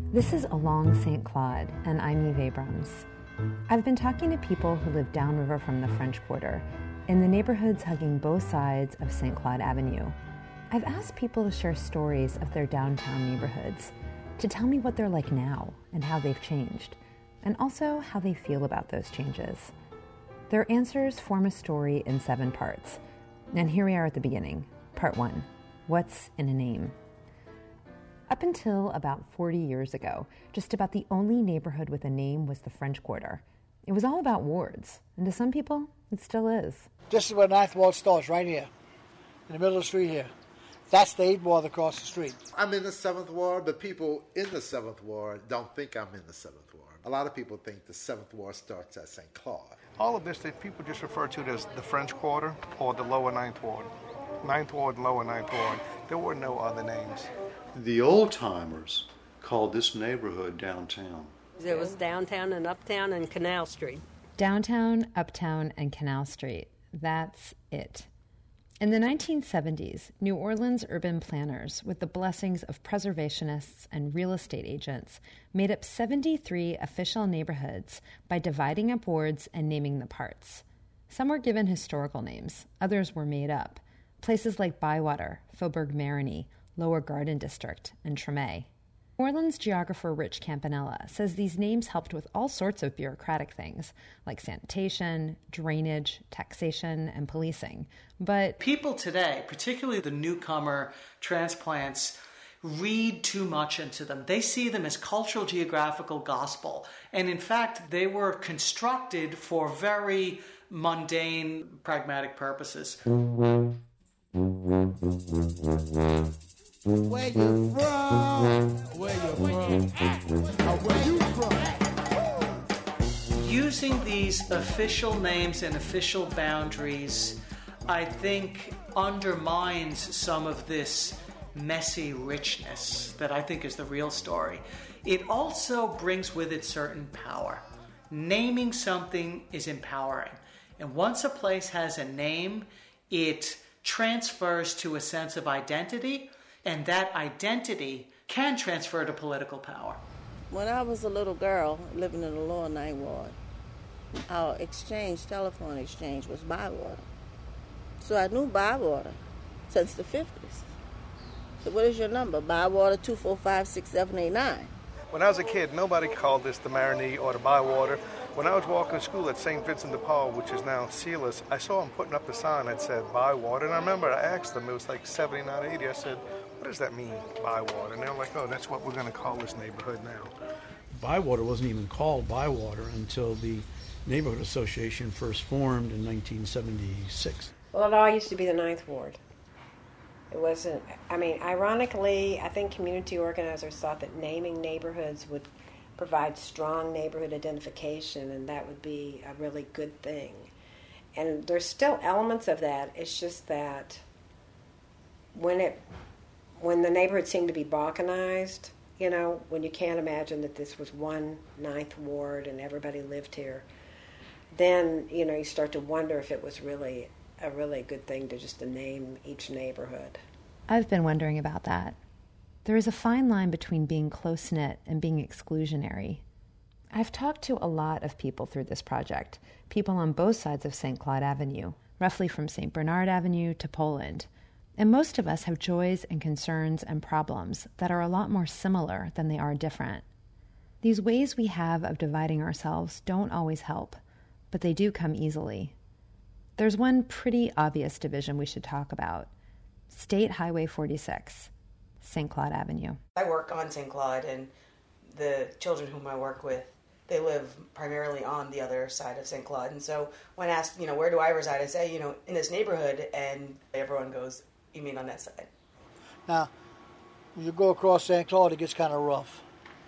This is Along St. Claude, and I'm Eve Abrams. I've been talking to people who live downriver from the French Quarter, in the neighborhoods hugging both sides of St. Claude Avenue. I've asked people to share stories of their downtown neighborhoods, to tell me what they're like now and how they've changed, and also how they feel about those changes. Their answers form a story in 7 parts. And here we are at the beginning. Part 1, what's in a name? Up until about 40 years ago, just about the only neighborhood with a name was the French Quarter. It was all about wards, and to some people, it still is. This is where 9th Ward starts, right here, in the middle of the street here. That's the 8th Ward across the street. I'm in the 7th Ward, but people in the 7th Ward don't think I'm in the 7th Ward. A lot of people think the 7th Ward starts at St. Claude. All of this, people just refer to it as the French Quarter or the Lower 9th Ward. 9th Ward and Lower 9th Ward. There were no other names. The old-timers called this neighborhood downtown. There was downtown and uptown and Canal Street. Downtown, uptown, and Canal Street. That's it. In the 1970s, New Orleans urban planners, with the blessings of preservationists and real estate agents, made up 73 official neighborhoods by dividing up wards and naming the parts. Some were given historical names, others were made up. Places like Bywater, Faubourg-Marigny, Lower Garden District, and Treme. New Orleans geographer Rich Campanella says these names helped with all sorts of bureaucratic things, like sanitation, drainage, taxation, and policing. But people today, particularly the newcomer transplants, read too much into them. They see them as cultural geographical gospel. And in fact, they were constructed for very mundane, pragmatic purposes. Where you from? Where you from? Where you from? Using these official names and official boundaries, I think, undermines some of this messy richness that I think is the real story. It also brings with it certain power. Naming something is empowering. And once a place has a name, it transfers to a sense of identity, and that identity can transfer to political power. When I was a little girl living in the Lower 9th Ward, our telephone exchange was Bywater. So I knew Bywater since the 50s. So what is your number? Bywater 245-6789. When I was a kid, nobody called this the Marigny or the Bywater. When I was walking to school at St. Vincent de Paul, which is now Sealis, I saw them putting up the sign that said Bywater. And I remember I asked them, it was like 79, 80. I said, what does that mean, Bywater? And they were like, oh, that's what we're going to call this neighborhood now. Bywater wasn't even called Bywater until the Neighborhood Association first formed in 1976. Well, it all used to be the 9th Ward. It wasn't, ironically, I think community organizers thought that naming neighborhoods would provide strong neighborhood identification, and that would be a really good thing. And there's still elements of that. It's just that when the neighborhood seemed to be balkanized, when you can't imagine that this was one 9th Ward and everybody lived here, then, you start to wonder if it was really a really good thing to name each neighborhood. I've been wondering about that. There is a fine line between being close-knit and being exclusionary. I've talked to a lot of people through this project, people on both sides of St. Claude Avenue, roughly from St. Bernard Avenue to Poland. And most of us have joys and concerns and problems that are a lot more similar than they are different. These ways we have of dividing ourselves don't always help, but they do come easily. There's one pretty obvious division we should talk about. State Highway 46, St. Claude Avenue. I work on St. Claude, and the children whom I work with, they live primarily on the other side of St. Claude. And so when asked, where do I reside, I say, in this neighborhood, and everyone goes, you mean on that side? Now, when you go across St. Claude, it gets kind of rough.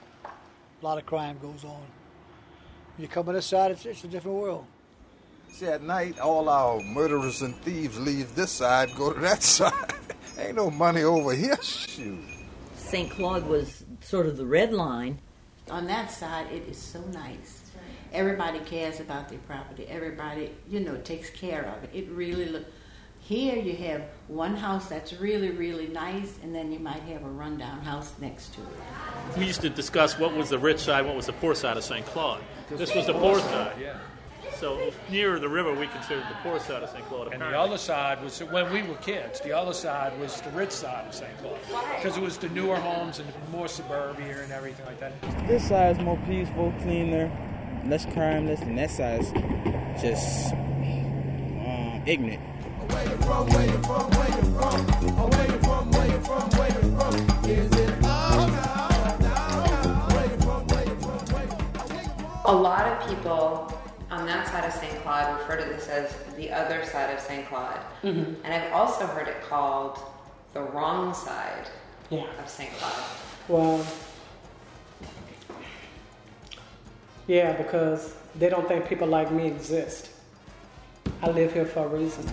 A lot of crime goes on. When you come on this side, it's a different world. See, at night, all our murderers and thieves leave this side, go to that side. Ain't no money over here. Shoot. St. Claude was sort of the red line. On that side, it is so nice. Everybody cares about their property. Everybody, takes care of it. It really Here you have one house that's really, really nice, and then you might have a rundown house next to it. We used to discuss what was the rich side, what was the poor side of St. Claude. This was the poor side. Yeah. So nearer the river, we considered the poor side of St. Claude. And the other side was, when we were kids, the other side was the rich side of St. Claude. Because it was the newer homes and more suburbia and everything like that. This side is more peaceful, cleaner, less crime, and that side is just ignorant. Where you from, where you from, where you from? Oh, where you from, where you from, where you from? Is it where you from, where you from, where you from? A lot of people on that side of St. Claude refer to this as the other side of St. Claude. Mm-hmm. And I've also heard it called the wrong side of St. Claude. Well, yeah, because they don't think people like me exist. I live here for a reason.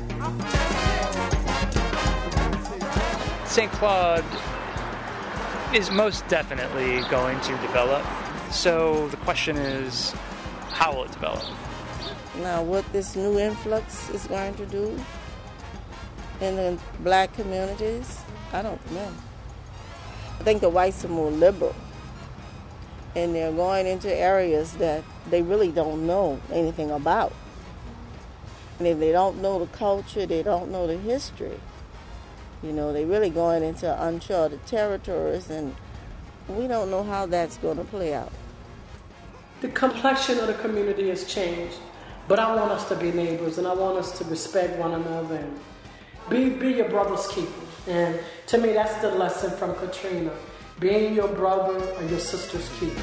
St. Claude is most definitely going to develop. So the question is, how will it develop? Now, what this new influx is going to do in the black communities, I don't know. I think the whites are more liberal, and they're going into areas that they really don't know anything about. And if they don't know the culture, they don't know the history. You know, they're really going into uncharted territories, and we don't know how that's going to play out. The complexion of the community has changed, but I want us to be neighbors, and I want us to respect one another and be your brother's keeper. And to me, that's the lesson from Katrina, being your brother or your sister's keeper.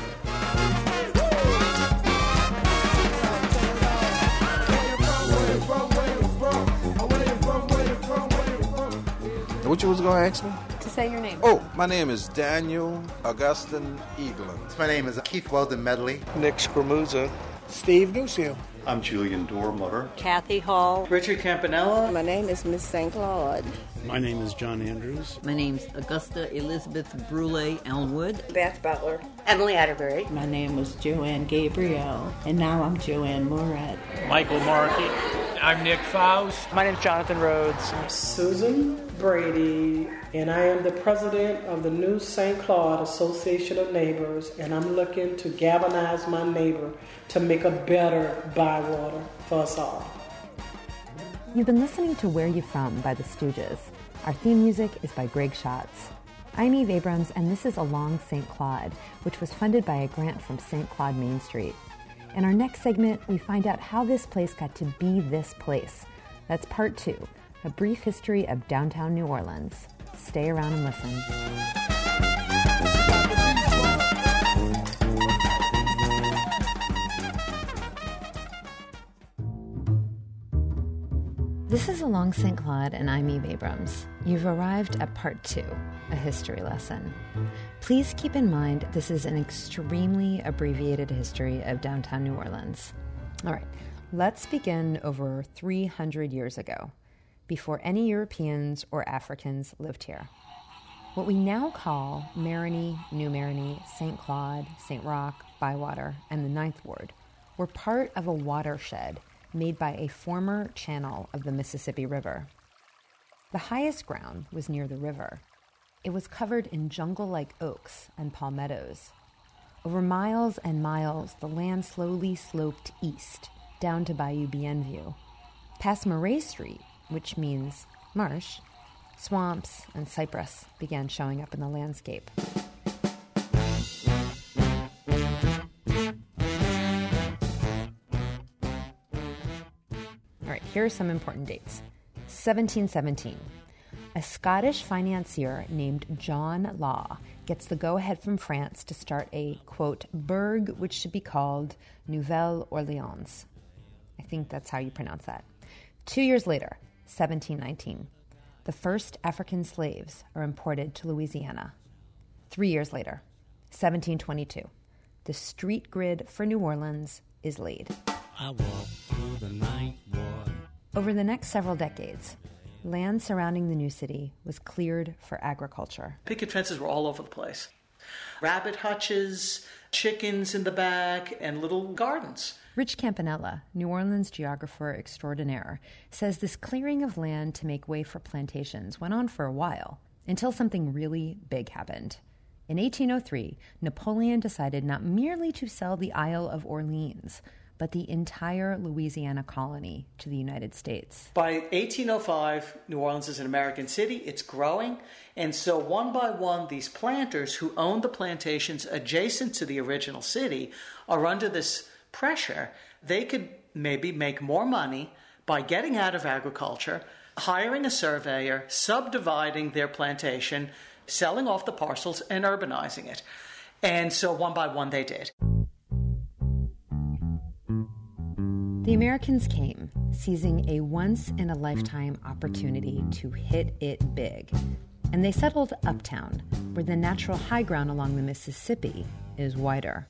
What you was going to ask me? To say your name. Oh, my name is Daniel Augustine Eagland. My name is Keith Weldon Medley. Nick Scramuzza. Steve Newsill. I'm Julian Dormutter. Kathy Hall. Richard Campanella. My name is Miss St. Claude. My name is John Andrews. My name's Augusta Elizabeth Brule Elwood. Beth Butler. Emily Atterbury. My name was Joanne Gabriel, and now I'm Joanne Morat. Michael Markey. I'm Nick Faust. My name's Jonathan Rhodes. I'm Susan Brady, and I am the president of the New St. Claude Association of Neighbors, and I'm looking to galvanize my neighbor to make a better Bywater for us all. You've been listening to Where You From by the Stooges. Our theme music is by Greg Schatz. I'm Eve Abrams, and this is Along St. Claude, which was funded by a grant from St. Claude Main Street. In our next segment, we find out how this place got to be this place. That's part 2, a brief history of downtown New Orleans. Stay around and listen. This is Along St. Claude, and I'm Eve Abrams. You've arrived at part 2, a history lesson. Please keep in mind this is an extremely abbreviated history of downtown New Orleans. All right, let's begin over 300 years ago, before any Europeans or Africans lived here. What we now call Marigny, New Marigny, St. Claude, St. Roch, Bywater, and the Ninth Ward were part of a watershed made by a former channel of the Mississippi River. The highest ground was near the river. It was covered in jungle-like oaks and palmettos. Over miles and miles, the land slowly sloped east, down to Bayou Bienview. Past Marais Street, which means marsh, swamps and cypress began showing up in the landscape. All right, here are some important dates. 1717. A Scottish financier named John Law gets the go-ahead from France to start a, quote, burgh which should be called Nouvelle Orleans. I think that's how you pronounce that. 2 years later, 1719, the first African slaves are imported to Louisiana. 3 years later, 1722, the street grid for New Orleans is laid. I walk through the night, boy. Over the next several decades, land surrounding the new city was cleared for agriculture. Picket fences were all over the place. Rabbit hutches, chickens in the back, and little gardens. Rich Campanella, New Orleans geographer extraordinaire, says this clearing of land to make way for plantations went on for a while, until something really big happened. In 1803, Napoleon decided not merely to sell the Isle of Orleans, but the entire Louisiana colony to the United States. By 1805, New Orleans is an American city. It's growing. And so one by one, these planters who own the plantations adjacent to the original city are under this pressure. They could maybe make more money by getting out of agriculture, hiring a surveyor, subdividing their plantation, selling off the parcels, and urbanizing it. And so one by one they did. The Americans came, seizing a once-in-a-lifetime opportunity to hit it big. And they settled uptown, where the natural high ground along the Mississippi is wider.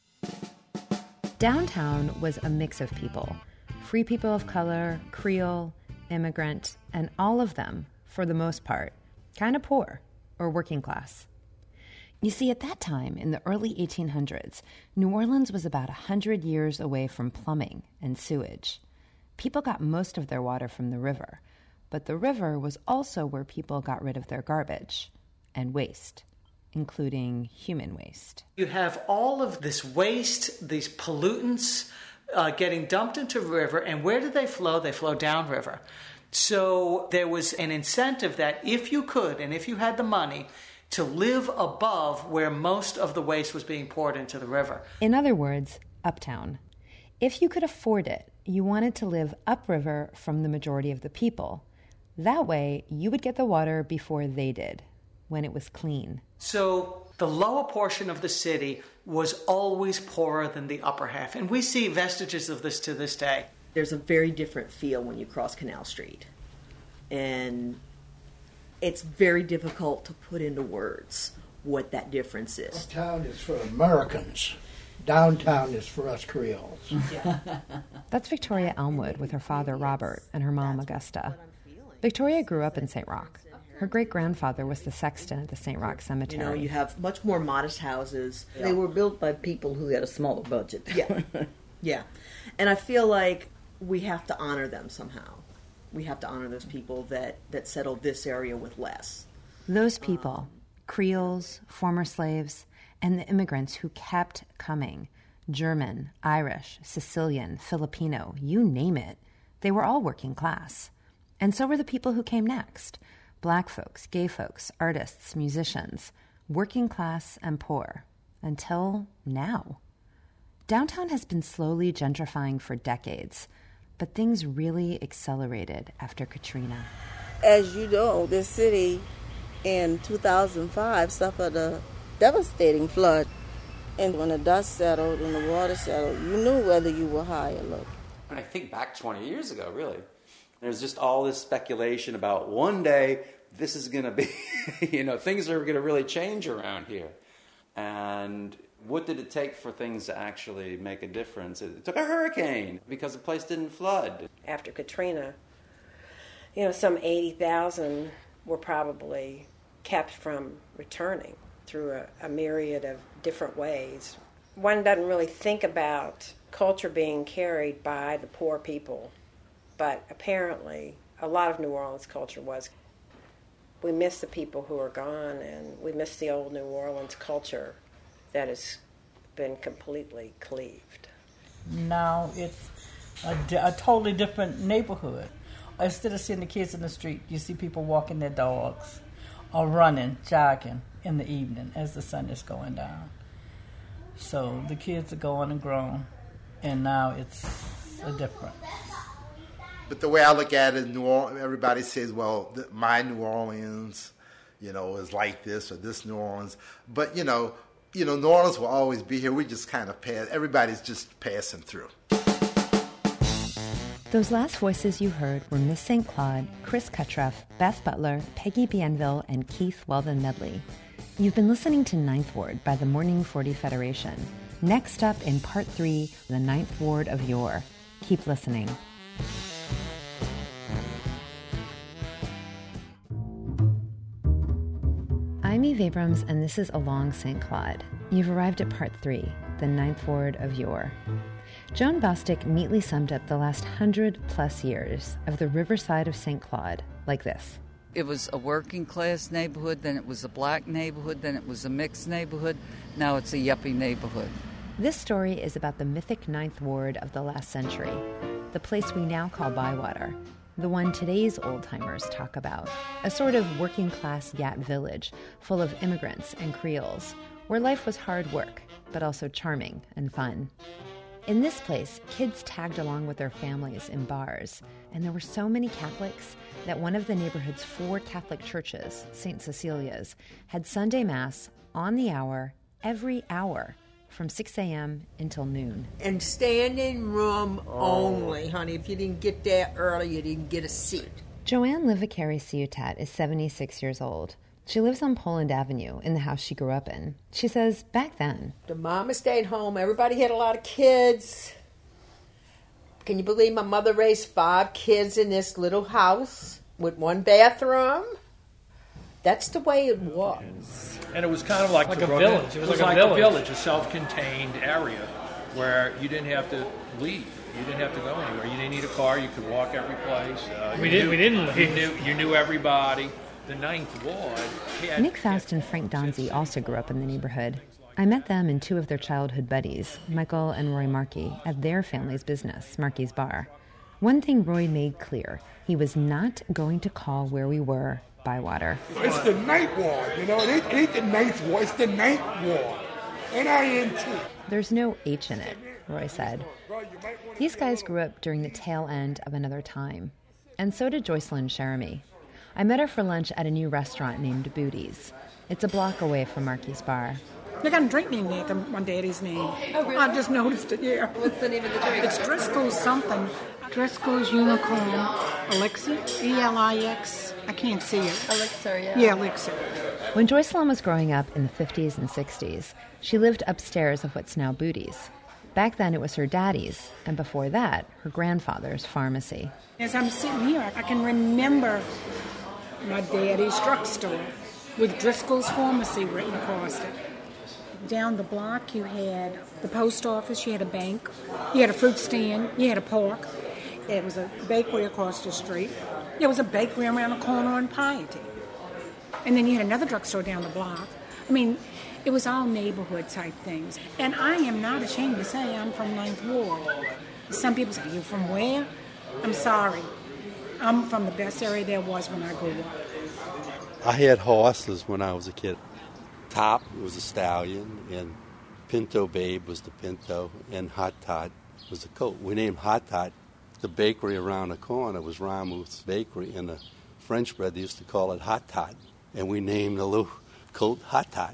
Downtown was a mix of people, free people of color, Creole, immigrant, and all of them, for the most part, kind of poor or working class. You see, at that time, in the early 1800s, New Orleans was about 100 years away from plumbing and sewage. People got most of their water from the river, but the river was also where people got rid of their garbage and waste, including human waste. You have all of this waste, these pollutants getting dumped into the river, and where did they flow? They flow downriver. So there was an incentive that if you could, and if you had the money, to live above where most of the waste was being poured into the river. In other words, uptown. If you could afford it, you wanted to live upriver from the majority of the people. That way, you would get the water before they did, when it was clean. So the lower portion of the city was always poorer than the upper half, and we see vestiges of this to this day. There's a very different feel when you cross Canal Street, and it's very difficult to put into words what that difference is. Uptown is for Americans. Downtown is for us Creoles. That's Victoria Elmwood with her father Robert and her mom Augusta. Victoria grew up in St. Roch. Her great-grandfather was the sexton at the St. Roch Cemetery. You know, you have much more modest houses. They were built by people who had a smaller budget. Yeah. Yeah. And I feel like we have to honor them somehow. We have to honor those people that settled this area with less. Those people, Creoles, former slaves, and the immigrants who kept coming, German, Irish, Sicilian, Filipino, you name it, they were all working class. And so were the people who came next. Black folks, gay folks, artists, musicians, working class and poor, until now. Downtown has been slowly gentrifying for decades, but things really accelerated after Katrina. As you know, this city in 2005 suffered a devastating flood. And when the dust settled and the water settled, you knew whether you were high or low. When I think back 20 years ago, really, there's just all this speculation about one day this is going to be, things are going to really change around here. And what did it take for things to actually make a difference? It took a hurricane because the place didn't flood. After Katrina, some 80,000 were probably kept from returning through a myriad of different ways. One doesn't really think about culture being carried by the poor people, but apparently a lot of New Orleans culture was. We miss the people who are gone, and we miss the old New Orleans culture that has been completely cleaved. Now it's a totally different neighborhood. Instead of seeing the kids in the street, you see people walking their dogs or running, jogging in the evening as the sun is going down. So the kids are going and grown, and now it's a difference. But the way I look at it, New Orleans, everybody says, well, my New Orleans, is like this or this New Orleans. But, New Orleans will always be here. We just kind of pass. Everybody's just passing through. Those last voices you heard were Miss St. Claude, Chris Cutruff, Beth Butler, Peggy Bienville, and Keith Weldon Medley. You've been listening to Ninth Ward by the Morning 40 Federation. Next up in Part 3, the Ninth Ward of Yore. Keep listening. I'm Eve Abrams, and this is Along St. Claude. You've arrived at Part 3, the Ninth Ward of Yore. Joan Bostic neatly summed up the last 100+ years of the Riverside of St. Claude like this. It was a working class neighborhood, then it was a black neighborhood, then it was a mixed neighborhood, now it's a yuppie neighborhood. This story is about the mythic Ninth Ward of the last century, the place we now call Bywater, the one today's old-timers talk about, a sort of working-class Yat village full of immigrants and Creoles, where life was hard work, but also charming and fun. In this place, kids tagged along with their families in bars, and there were so many Catholics that one of the neighborhood's 4 Catholic churches, St. Cecilia's, had Sunday Mass on the hour, every hour, from 6 a.m. until noon. And standing room only, honey. If you didn't get there early, you didn't get a seat. Joanne Livacari-Ciutat is 76 years old. She lives on Poland Avenue in the house she grew up in. She says back then, the mama stayed home. Everybody had a lot of kids. Can you believe my mother raised 5 kids in this little house with 1 bathroom? That's the way it was. And it was kind of like a village. It was like a village, a self-contained area where you didn't have to leave. You didn't have to go anywhere. You didn't need a car. You could walk every place. We didn't leave. You knew everybody. The Ninth Ward. Nick Faust and Frank Donzi also grew up in the neighborhood. I met them and 2 of their childhood buddies, Michael and Roy Markey, at their family's business, Markey's Bar. One thing Roy made clear, he was not going to call where we were Bywater. It's the Ninth Ward, you know. It ain't the Ninth Ward, it's the Ninth Ward. N-I-N-T. There's no H in it, Roy said. These guys grew up during the tail end of another time. And so did Joycelyn Cherami. I met her for lunch at a new restaurant named Booties. It's a block away from Markey's Bar. They got a drink named after my daddy's name. Oh, really? I just noticed it, yeah. What's the name of the drink? It's Driscoll's something. Driscoll's Unicorn Elixir, E-L-I-X. I can't see it. Elixir, yeah. Yeah, Elixir. When Joycelyn was growing up in the 50s and 60s, she lived upstairs of what's now Booties. Back then it was her daddy's, and before that, her grandfather's pharmacy. As I'm sitting here, I can remember my daddy's drugstore with Driscoll's Pharmacy written across it. Down the block, you had the post office, you had a bank, you had a fruit stand, you had a park. There was a bakery across the street. There was a bakery around the corner on Piety. And then you had another drugstore down the block. I mean, it was all neighborhood type things. And I am not ashamed to say I'm from Ninth Ward. Some people say, you from where? I'm sorry. I'm from the best area there was when I grew up. I had horses when I was a kid. Top was a stallion, and Pinto Babe was the Pinto, and Hot Tot was the colt. We named Hot Tot. The bakery around the corner was Ramuth's Bakery, and the French bread, they used to call it Hot Tot, and we named the little colt Hot Tot.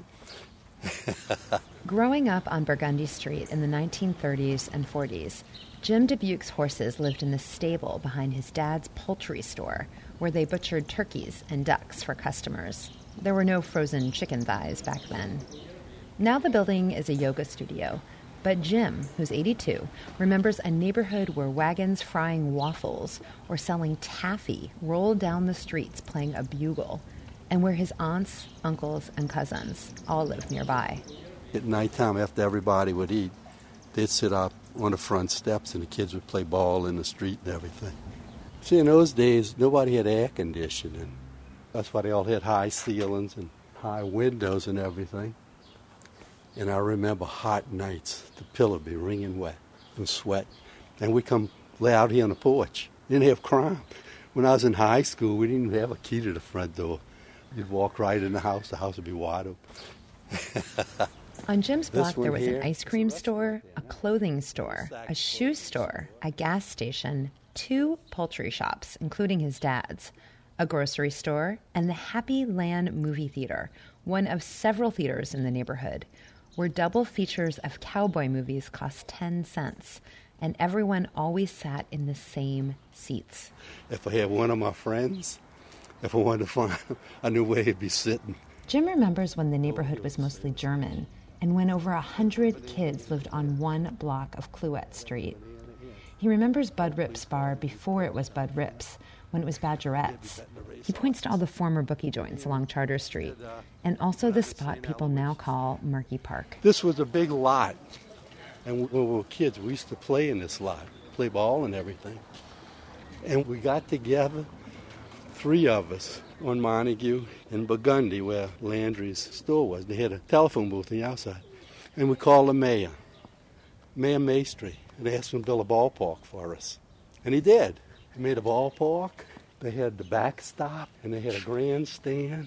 Growing up on Burgundy Street in the 1930s and 40s, Jim Dubuque's horses lived in the stable behind his dad's poultry store, where they butchered turkeys and ducks for customers. There were no frozen chicken thighs back then. Now the building is a yoga studio, but Jim, who's 82, remembers a neighborhood where wagons frying waffles or selling taffy rolled down the streets playing a bugle, and where his aunts, uncles, and cousins all lived nearby. At nighttime, after everybody would eat, they'd sit up on the front steps and the kids would play ball in the street and everything. See, in those days, nobody had air conditioning. That's why they all had high ceilings and high windows and everything. And I remember hot nights, the pillow be wringing wet and sweat. And we'd come lay out here on the porch. Didn't have crime. When I was in high school, we didn't even have a key to the front door. You'd walk right in the house would be wide open. On Jim's block, there was an ice cream store, a clothing store, a shoe store, a gas station, 2 poultry shops, including his dad's, a grocery store, and the Happy Land Movie Theater, one of several theaters in the neighborhood, where double features of cowboy movies cost 10 cents, and everyone always sat in the same seats. If I had one of my friends, if I wanted to find him, I knew where he'd be sitting. Jim remembers when the neighborhood was mostly German, and when over 100 kids lived on one block of Clouet Street. He remembers Bud Rip's bar before it was Bud Rip's, when it was Badgerette's. He points to all the former bookie joints along Charter Street, and also the spot people now call Markey Park. This was a big lot, And when we were kids, we used to play in this lot, play ball and everything. And we got together, 3 of us, on Montague and Burgundy, where Landry's store was. They had a telephone booth on the outside. And we called the mayor, Mayor Maestri, and asked him to build a ballpark for us. And he did. He made a ballpark. They had the backstop, and they had a grandstand.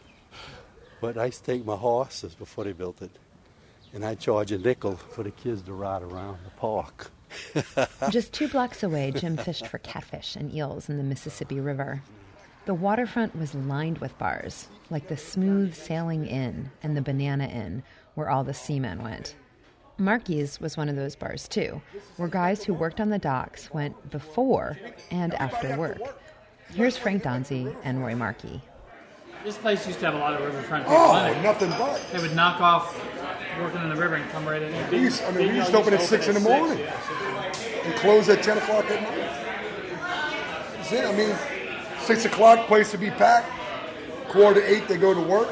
But I used to take my horses before they built it, and I charge a nickel for the kids to ride around the park. Just 2 blocks away, Jim fished for catfish and eels in the Mississippi River. The waterfront was lined with bars, like the Smooth Sailing Inn and the Banana Inn, where all the seamen went. Marky's was one of those bars, too, where guys who worked on the docks went before and after work. Here's Frank Donzi and Roy Markey. This place used to have a lot of riverfront people in it. Nothing but. They would knock off working in the river and come right in. We used to open at 6 in the morning and close at 10 o'clock at night. That's it. I mean, 6 o'clock, place to be packed. 7:45, they go to work.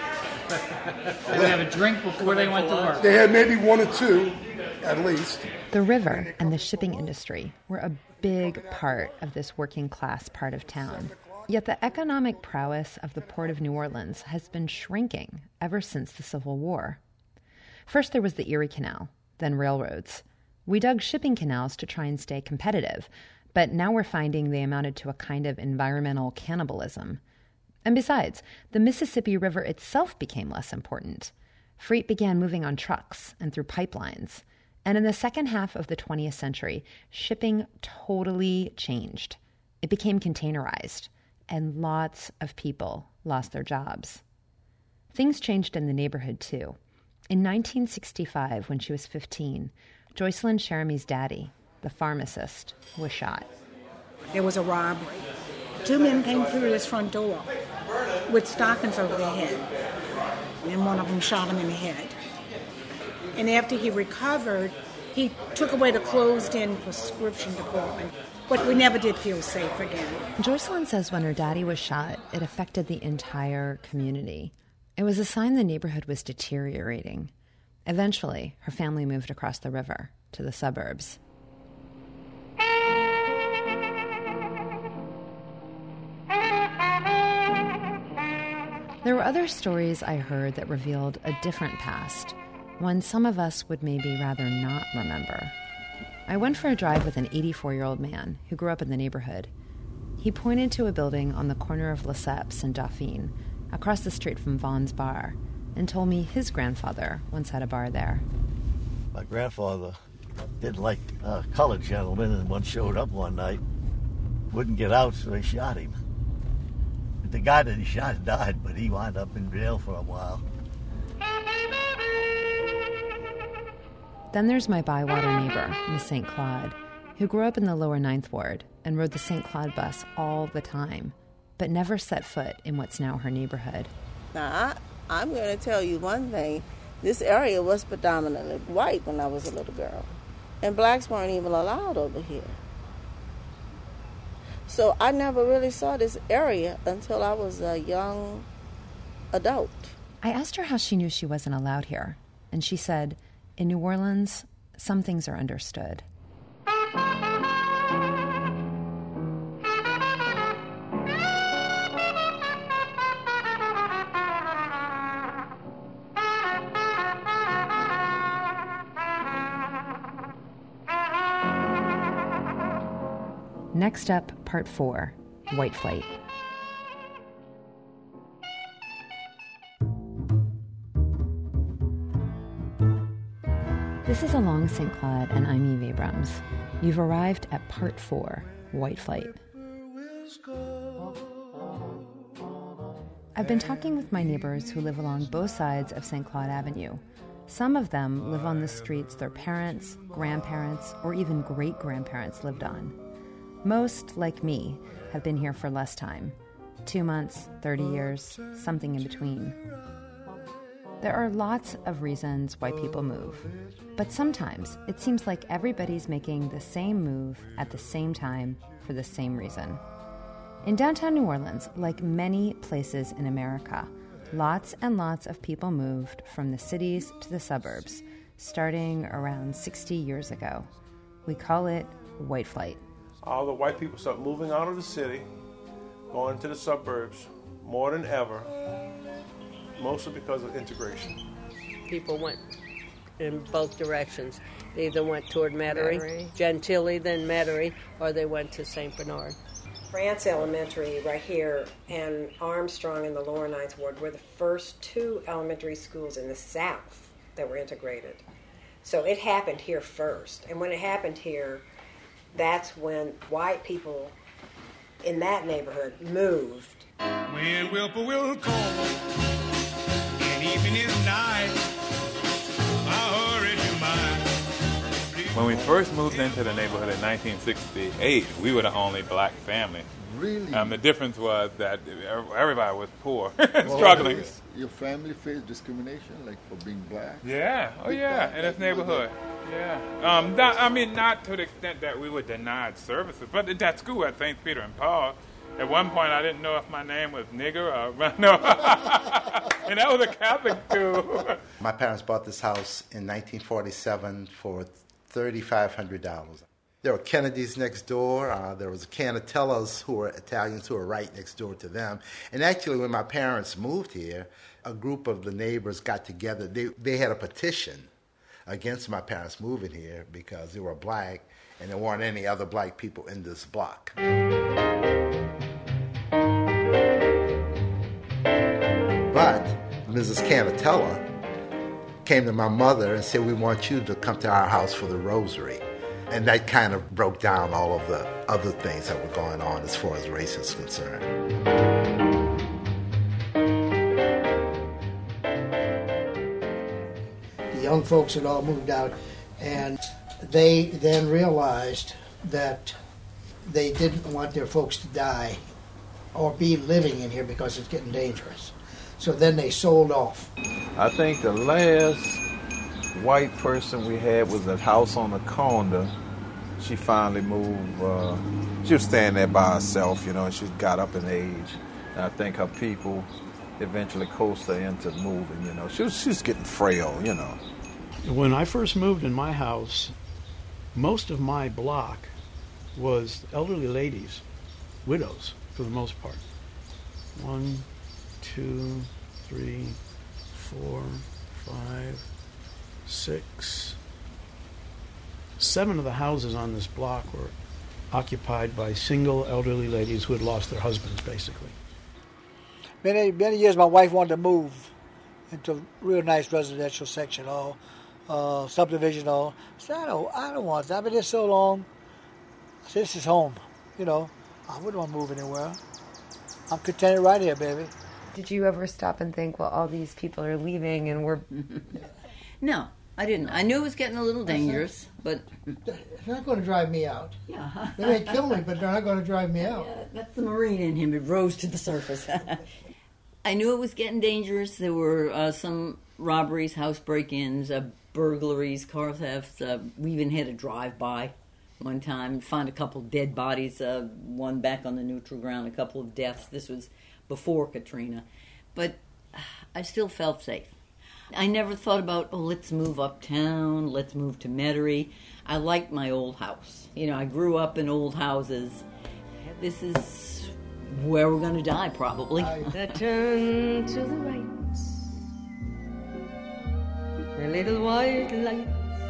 They would have a drink before they went to work. They had maybe 1 or 2, at least. The river and the shipping industry were a big part of this working class part of town. Yet the economic prowess of the Port of New Orleans has been shrinking ever since the Civil War. First there was the Erie Canal, then railroads. We dug shipping canals to try and stay competitive, but now we're finding they amounted to a kind of environmental cannibalism. And besides, the Mississippi River itself became less important. Freight began moving on trucks and through pipelines. And in the second half of the 20th century, shipping totally changed. It became containerized, and lots of people lost their jobs. Things changed in the neighborhood, too. In 1965, when she was 15, Joycelyn Cherami's daddy, the pharmacist, was shot. There was a robbery. 2 men came through this front door with stockings over their head, and one of them shot him in the head. And after he recovered, he took away the closed-in prescription department. But we never did feel safe again. Joycelyn says when her daddy was shot, it affected the entire community. It was a sign the neighborhood was deteriorating. Eventually, her family moved across the river to the suburbs. There were other stories I heard that revealed a different past, one some of us would maybe rather not remember. I went for a drive with an 84-year-old man who grew up in the neighborhood. He pointed to a building on the corner of Lesseps and Dauphine, across the street from Vaughn's Bar, and told me his grandfather once had a bar there. My grandfather didn't like colored gentlemen, and one showed up one night, wouldn't get out, so they shot him. The guy that he shot died, but he wound up in jail for a while. Then there's my Bywater neighbor, Miss St. Claude, who grew up in the lower 9th Ward and rode the St. Claude bus all the time, but never set foot in what's now her neighborhood. Now, I'm going to tell you one thing. This area was predominantly white when I was a little girl, and blacks weren't even allowed over here. So I never really saw this area until I was a young adult. I asked her how she knew she wasn't allowed here, and she said, in New Orleans, some things are understood. Next up, part 4, White Flight. This is Along St. Claude, and I'm Eve Abrams. You've arrived at part 4, White Flight. I've been talking with my neighbors who live along both sides of St. Claude Avenue. Some of them live on the streets their parents, grandparents, or even great-grandparents lived on. Most, like me, have been here for less time. 2 months, 30 years, something in between. There are lots of reasons why people move, but sometimes it seems like everybody's making the same move at the same time for the same reason. In downtown New Orleans, like many places in America, lots and lots of people moved from the cities to the suburbs starting around 60 years ago. We call it white flight. All the white people start moving out of the city, going to the suburbs more than ever, mostly because of integration. People went in both directions. They either went toward Metairie, Gentilly, then Metairie, or they went to St. Bernard. France Elementary right here and Armstrong in the lower Ninth Ward were the first two elementary schools in the South that were integrated. So it happened here first. And when it happened here, that's when white people in that neighborhood moved. When whippoorwill call, and even in the night, I hurry to mine. When we first moved into the neighborhood in 1968, we were the only black family. Really? The difference was that everybody was poor, struggling. Your family faced discrimination, like for being black? Yeah. Oh, yeah, in this neighborhood. Yeah. Not to the extent that we were denied services, but at that school at St. Peter and Paul, at one point I didn't know if my name was nigger or no. And that was a Catholic school. My parents bought this house in 1947 for $3,500. There were Kennedys next door. There was Canatellas, who were Italians, who were right next door to them. And actually, when my parents moved here, a group of the neighbors got together. They had a petition against my parents moving here because they were black and there weren't any other black people in this block. But Mrs. Canatella came to my mother and said, "We want you to come to our house for the rosary." And that kind of broke down all of the other things that were going on as far as race is concerned. The young folks had all moved out, and they then realized that they didn't want their folks to die or be living in here because it's getting dangerous. So then they sold off. I think the last white person we had was a house on the corner. She finally moved. She was staying there by herself, and she got up in age. And I think her people eventually coaxed her into moving, She was getting frail, When I first moved in my house, most of my block was elderly ladies, widows for the most part. 1, 2, 3, 4, 5, 6, 7 of the houses on this block were occupied by single elderly ladies who had lost their husbands, basically. Many years my wife wanted to move into a real nice residential section hall, subdivision hall. I said, I don't want that. I've been here so long. I said, this is home. I wouldn't want to move anywhere. I'm contented right here, baby. Did you ever stop and think, well, all these people are leaving and we're... No, I didn't. I knew it was getting a little dangerous, but... They're not going to drive me out. Yeah. They may kill me, but they're not going to drive me out. Yeah, that's the Marine in him. It rose to the surface. I knew it was getting dangerous. There were some robberies, house break-ins, burglaries, car thefts. We even had a drive-by one time. Found a couple dead bodies, one back on the neutral ground, a couple of deaths. This was before Katrina. But I still felt safe. I never thought about, let's move uptown, let's move to Metairie. I liked my old house. I grew up in old houses. This is where we're going to die, probably. That turn to the right, a little white light.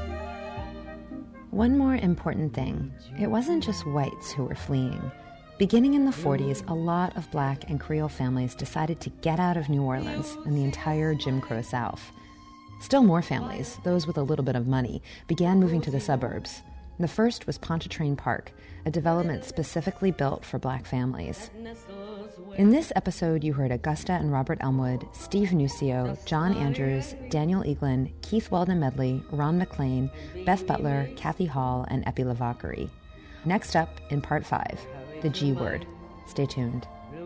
One more important thing. It wasn't just whites who were fleeing. Beginning in the 40s, a lot of black and Creole families decided to get out of New Orleans and the entire Jim Crow South. Still more families, those with a little bit of money, began moving to the suburbs. The first was Pontchartrain Park, a development specifically built for black families. In this episode, you heard Augusta and Robert Elmwood, Steve Nucio, John Andrews, Daniel Eaglin, Keith Weldon Medley, Ron McLean, Beth Butler, Kathy Hall, and Epi Lavacari. Next up, in Part 5, the G word. Stay tuned.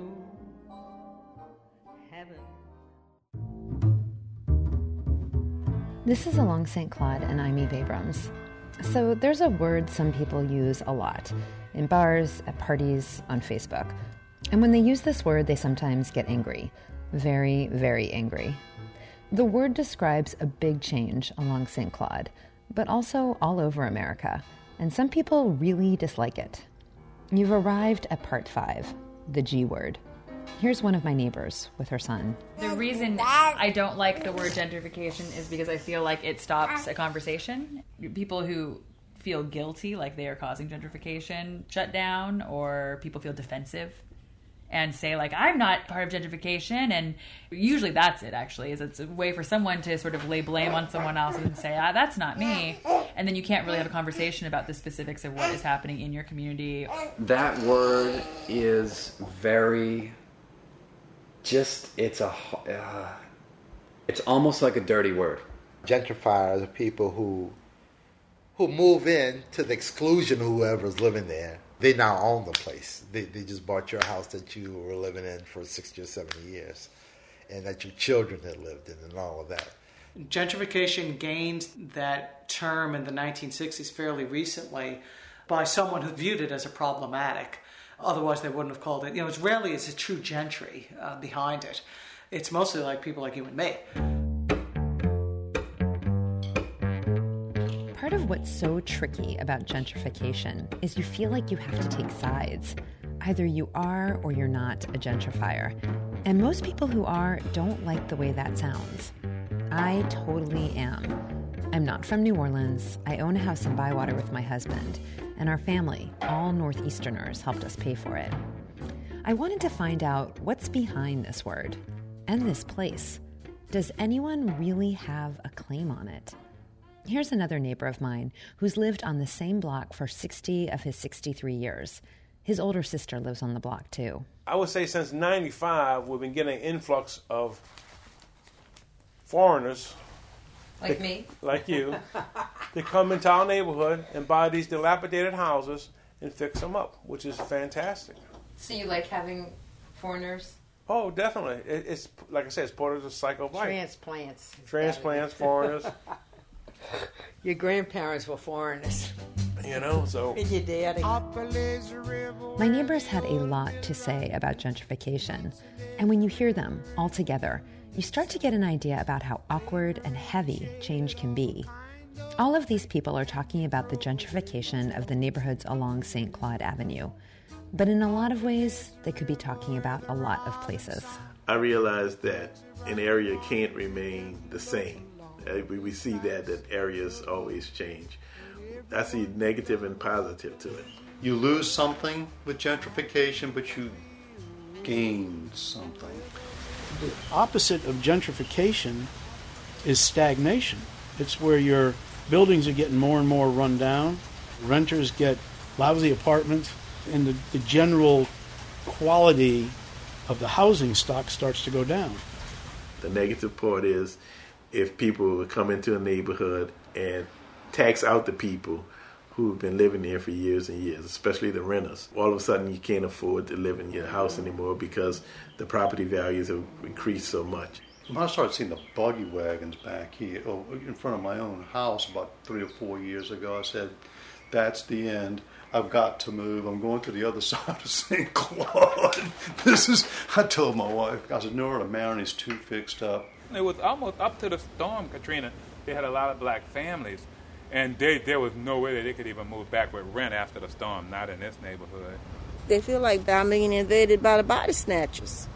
This is Along St. Claude, and I'm Eve Abrams. So there's a word some people use a lot, in bars, at parties, on Facebook. And when they use this word, they sometimes get angry. Very, very angry. The word describes a big change along St. Claude, but also all over America, and some people really dislike it. You've arrived at part 5, the G word. Here's one of my neighbors with her son. The reason I don't like the word gentrification is because I feel like it stops a conversation. People who feel guilty, like they are causing gentrification, shut down, or people feel defensive and say, like, I'm not part of gentrification. And usually that's it, actually, is it's a way for someone to sort of lay blame on someone else and say, that's not me. And then you can't really have a conversation about the specifics of what is happening in your community. That word is very... it's almost like a dirty word. Gentrifiers are people who move in to the exclusion of whoever's living there. They now own the place. They just bought your house that you were living in for 60 or 70 years, and that your children had lived in, and all of that. Gentrification gained that term in the 1960s fairly recently by someone who viewed it as a problematic. Otherwise, they wouldn't have called it. It's rarely is a true gentry behind it. It's mostly like people like you and me. Part of what's so tricky about gentrification is you feel like you have to take sides. Either you are or you're not a gentrifier. And most people who are don't like the way that sounds. I totally am. I'm not from New Orleans. I own a house in Bywater with my husband, and our family, all Northeasterners, helped us pay for it. I wanted to find out what's behind this word and this place. Does anyone really have a claim on it? Here's another neighbor of mine who's lived on the same block for 60 of his 63 years. His older sister lives on the block, too. I would say since 95, we've been getting an influx of foreigners. Like me? Like you. They come into our neighborhood and buy these dilapidated houses and fix them up, which is fantastic. So you like having foreigners? Oh, definitely. It's like I said, it's part of the cycle of life. Transplants, foreigners. Your grandparents were foreigners. So. And your daddy. My neighbors had a lot to say about gentrification. And when you hear them all together, you start to get an idea about how awkward and heavy change can be. All of these people are talking about the gentrification of the neighborhoods along St. Claude Avenue. But in a lot of ways, they could be talking about a lot of places. I realize that an area can't remain the same. We see that areas always change. I see negative and positive to it. You lose something with gentrification, but you gain something. The opposite of gentrification is stagnation. It's where your buildings are getting more and more run down, renters get lousy apartments, and the general quality of the housing stock starts to go down. The negative part is if people would come into a neighborhood and tax out the people who've been living there for years and years, especially the renters. All of a sudden you can't afford to live in your house anymore because the property values have increased so much. When I started seeing the buggy wagons back here in front of my own house about 3 or 4 years ago, I said, that's the end. I've got to move. I'm going to the other side of St. Claude. I told my wife, I said, no, the mountain is too fixed up. It was almost up to the storm, Katrina. They had a lot of black families, and there was no way that they could even move back with rent after the storm, not in this neighborhood. They feel like I'm being invaded by the body snatchers.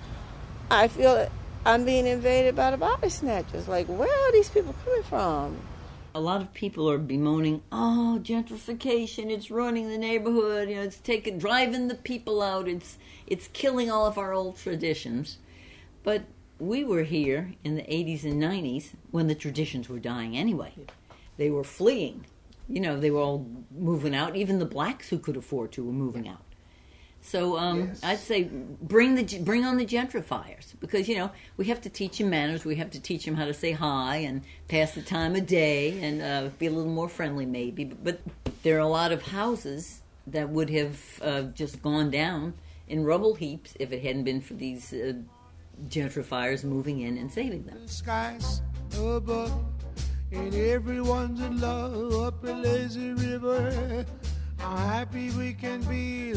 I feel I'm being invaded by the body snatchers. Like, where are these people coming from? A lot of people are bemoaning, oh, gentrification, it's ruining the neighborhood, it's driving the people out, it's killing all of our old traditions. But we were here in the 80s and 90s when the traditions were dying anyway. They were fleeing. They were all moving out. Even the blacks who could afford to were moving out. So yes. I'd say bring on the gentrifiers because, we have to teach them manners. We have to teach them how to say hi and pass the time of day and be a little more friendly maybe. But there are a lot of houses that would have just gone down in rubble heaps if it hadn't been for these gentrifiers moving in and saving them. The skies above, and everyone's in love up a lazy river. How happy we can be,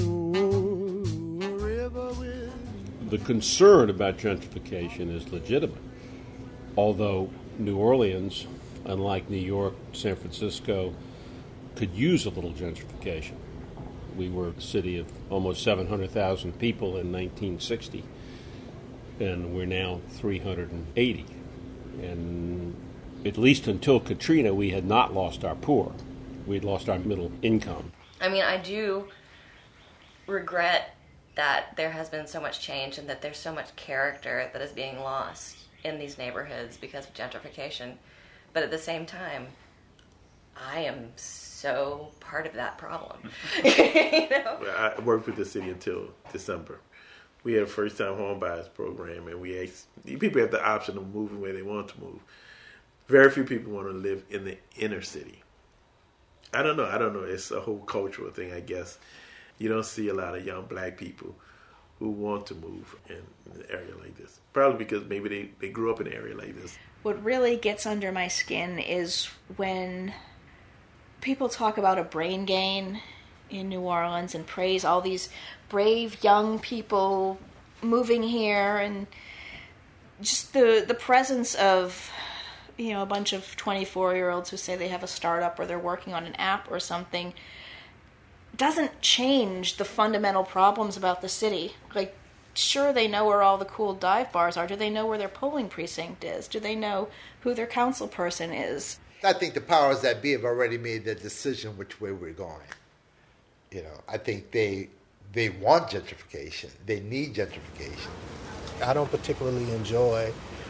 river with. The concern about gentrification is legitimate. Although New Orleans, unlike New York, San Francisco, could use a little gentrification. We were a city of almost 700,000 people in 1960, and we're now 380. And at least until Katrina, we had not lost our poor. We'd lost our middle income. I mean, I do regret that there has been so much change and that there's so much character that is being lost in these neighborhoods because of gentrification. But at the same time, I am so part of that problem. You know? I worked with the city until December. We had a first-time home buyers program, and we asked people have the option of moving where they want to move. Very few people want to live in the inner city. I don't know. It's a whole cultural thing, I guess. You don't see a lot of young black people who want to move in an area like this. Probably because maybe they grew up in an area like this. What really gets under my skin is when people talk about a brain gain in New Orleans and praise all these brave young people moving here, and just the presence of, you know, a bunch of 24-year-olds who say they have a startup or they're working on an app or something doesn't change the fundamental problems about the city. Like, sure, they know where all the cool dive bars are. Do they know where their polling precinct is? Do they know who their council person is? I think the powers that be have already made their decision which way we're going. You know, I think they want gentrification. They need gentrification. I don't particularly enjoy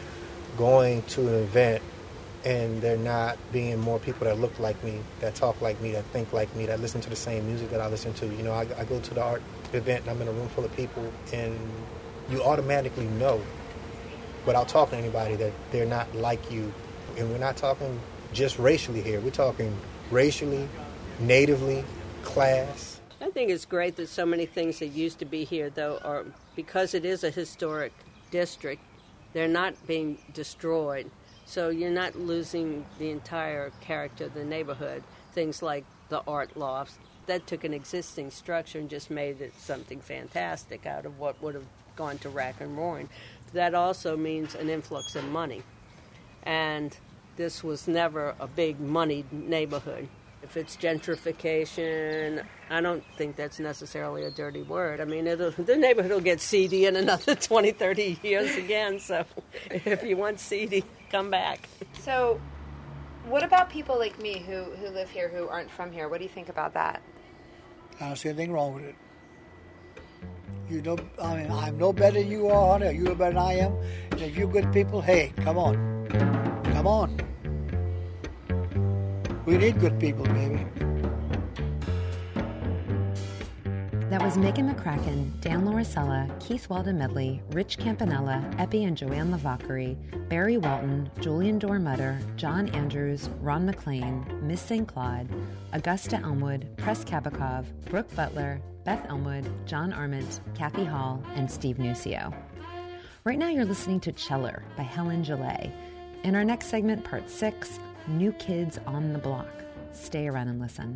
going to an event and there not being more people that look like me, that talk like me, that think like me, that listen to the same music that I listen to. You know, I go to the art event and I'm in a room full of people, and you automatically know, without talking to anybody, that they're not like you. And we're not talking just racially here. We're talking racially, natively, class. I think it's great that so many things that used to be here, though, are, because it is a historic district, they're not being destroyed. So you're not losing the entire character of the neighborhood. Things like the art lofts, that took an existing structure and just made it something fantastic out of what would have gone to rack and ruin. That also means an influx of money. And this was never a big moneyed neighborhood. If it's gentrification, I don't think that's necessarily a dirty word. I mean, the neighborhood will get seedy in another 20, 30 years again. So if you want seedy, come back. So what about people like me who live here, who aren't from here? What do you think about that? I don't see anything wrong with it. You know, I mean, I'm no better than you are, honey. You're better than I am. And if you're good people, hey, come on. Come on. We need good people, baby. That was Megan McCracken, Dan Lauricella, Keith Weldon Medley, Rich Campanella, Epi and Joanne Lavackery, Barry Walton, Julian Dormutter, John Andrews, Ron McLean, Miss St. Claude, Augusta Elmwood, Press Kabakov, Brooke Butler, Beth Elmwood, John Arment, Kathy Hall, and Steve Nucio. Right now you're listening to Cheller by Helen Gillet. In our next segment, part 6, New Kids on the Block. Stay around and listen.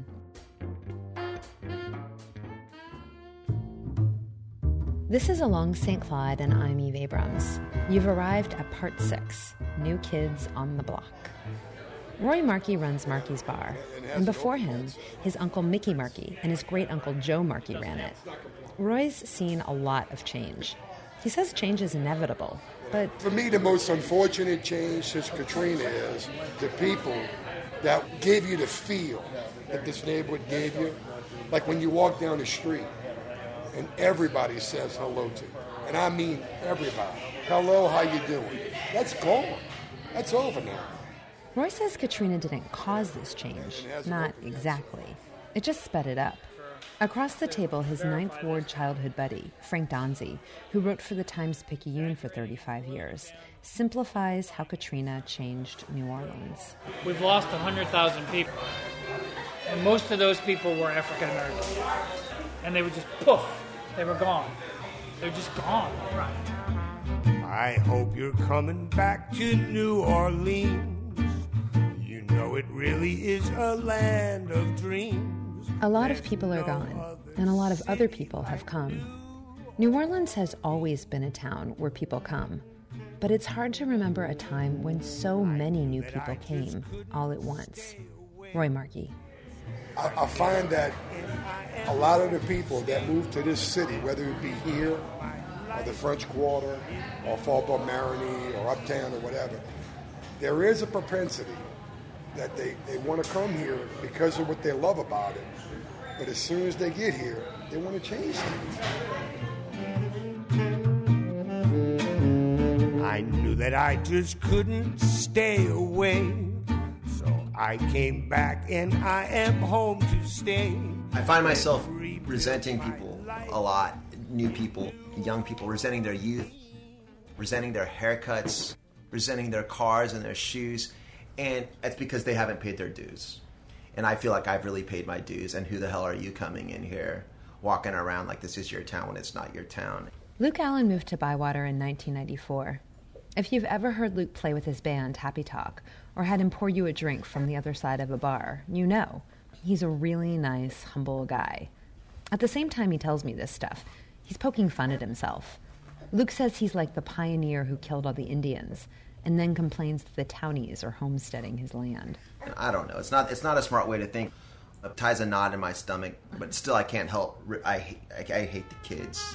This is Along St. Claude, and I'm Eve Abrams. You've arrived at part 6, New Kids on the Block. Roy Markey runs Markey's Bar, and before him, his uncle Mickey Markey and his great-uncle Joe Markey ran it. Roy's seen a lot of change. He says change is inevitable, but... For me, the most unfortunate change since Katrina is the people that gave you the feel that this neighborhood gave you. Like when you walk down the street and everybody says hello to you. And I mean everybody. Hello, how you doing? That's gone. That's over now. Roy says Katrina didn't cause this change. Not exactly. It just sped it up. Across the table, his 9th Ward childhood buddy, Frank Donzi, who wrote for the Times-Picayune for 35 years, simplifies how Katrina changed New Orleans. We've lost 100,000 people, and most of those people were African American. And they were just poof, they were gone. They're just gone. I hope you're coming back to New Orleans. You know it really is a land of dreams. A lot of people are gone, and a lot of other people have come. New Orleans has always been a town where people come. But it's hard to remember a time when so many new people came all at once. Roy Markey. I find that a lot of the people that move to this city, whether it be here or the French Quarter or Faubourg Marigny or Uptown or whatever, there is a propensity that they want to come here because of what they love about it. But as soon as they get here, they want to change things. I knew that I just couldn't stay away. So I came back and I am home to stay. I find myself resenting people a lot. New people, young people, resenting their youth, resenting their haircuts, resenting their cars and their shoes. And it's because they haven't paid their dues. And I feel like I've really paid my dues. And who the hell are you coming in here, walking around like this is your town when it's not your town? Luke Allen moved to Bywater in 1994. If you've ever heard Luke play with his band, Happy Talk, or had him pour you a drink from the other side of a bar, you know. He's a really nice, humble guy. At the same time he tells me this stuff, he's poking fun at himself. Luke says he's like the pioneer who killed all the Indians, and then complains that the townies are homesteading his land. I don't know. It's not a smart way to think. It ties a knot in my stomach, but still I can't help. I hate the kids.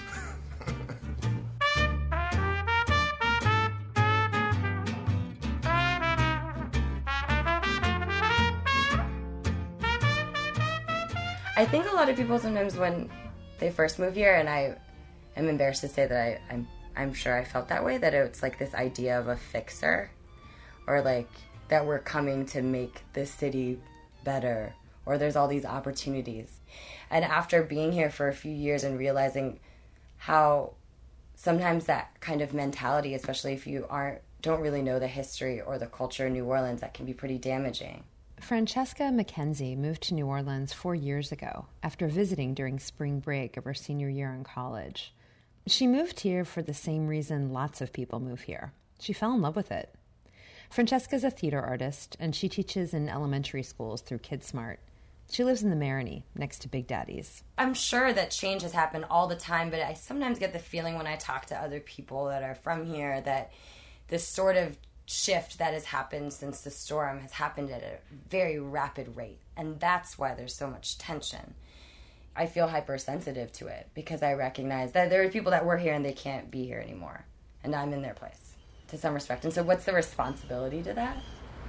I think a lot of people sometimes when they first move here, and I am embarrassed to say that I'm sure I felt that way, that it's like this idea of a fixer, or like that we're coming to make this city better, or there's all these opportunities. And after being here for a few years and realizing how sometimes that kind of mentality, especially if you don't really know the history or the culture in New Orleans, that can be pretty damaging. Francesca McKenzie moved to New Orleans 4 years ago after visiting during spring break of her senior year in college. She moved here for the same reason lots of people move here. She fell in love with it. Francesca's a theater artist, and she teaches in elementary schools through KidSmart. She lives in the Marigny, next to Big Daddy's. I'm sure that change has happened all the time, but I sometimes get the feeling when I talk to other people that are from here that this sort of shift that has happened since the storm has happened at a very rapid rate, and that's why there's so much tension. I feel hypersensitive to it because I recognize that there are people that were here and they can't be here anymore, and I'm in their place to some respect. And so what's the responsibility to that?